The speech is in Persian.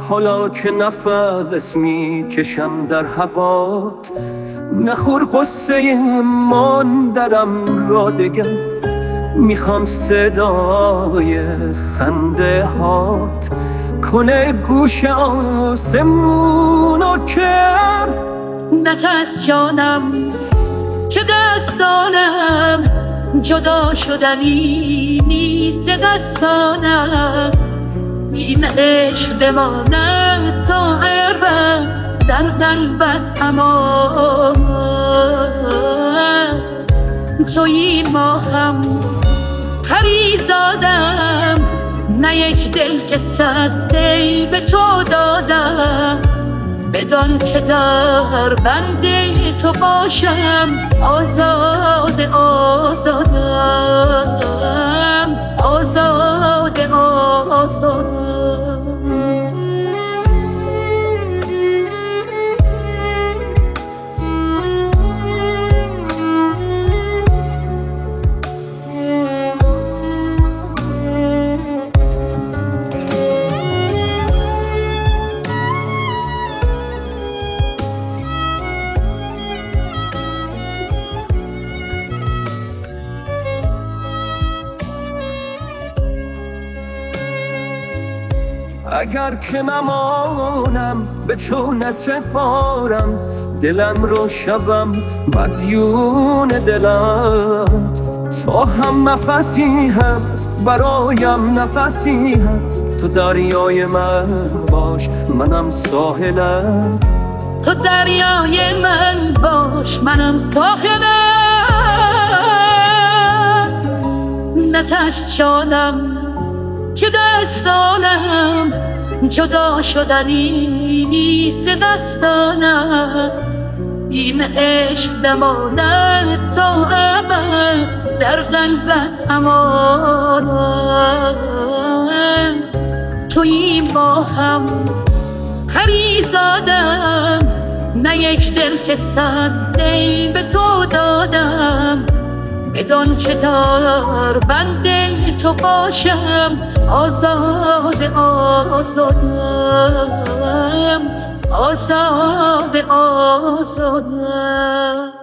حالا که نفس میکشم در هوات، نخور قصه ماندنم را بگم. میخوام صدای خنده هات کنه گوش آسمونو کر. نترس جانم که دستانم جدا شدنی نیست دستانم. این عشق بماند تا ابد در قلبت امان. تویی ماهم پریزادم، نه یک دل که صد دل به تو دادم. بدان که در بند تو باشم آزاد آزادم، آزاد آزادم. اگر که نمانم به چون نسپارم، دلم رو شبم مدیون دلت. تو هم نفسی هست برایم نفسی هست، تو دریای من باش منم ساحلت. تو دریای من باش منم ساحلت. نترس جانم که دستانم جدا شدنی نیست دستانت. این عشق بماند تا ابد در قلبت امانت. تویی ماهم پریزادم، نه یک دل که صد دل به تو دادم. بدان که در بند تو باشم آزاد آزادم، آزاد آزادم.